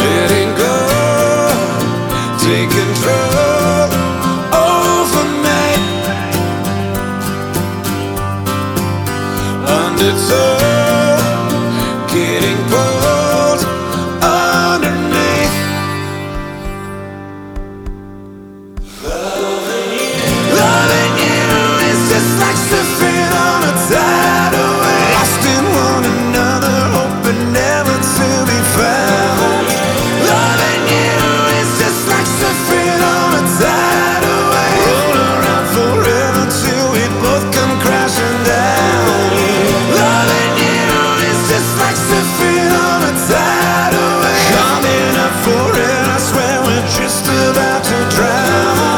letting go, take control over me. Undertow, getting pulled underneath. Loving you is just like surfing on a tidal wave, lost in one another, hoping never to be found. Loving you is just like surfing on a tidal wave, roll around forever till we both come crashing down. Loving you is just like surfing on a tidal wave, coming up for it, I swear we're just about to drown.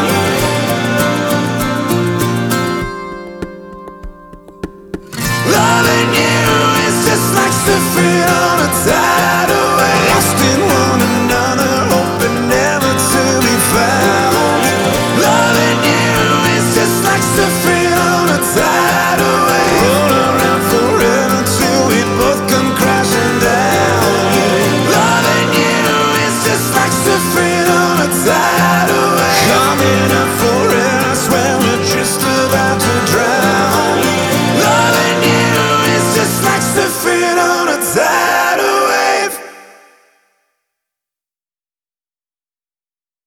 Loving you is just like surfing on a tidal wave, lost in one another, hoping never to be found. Loving you is just like surfing on a tidal wave, roll around forever till we both come crashing down. Loving you is just like surfing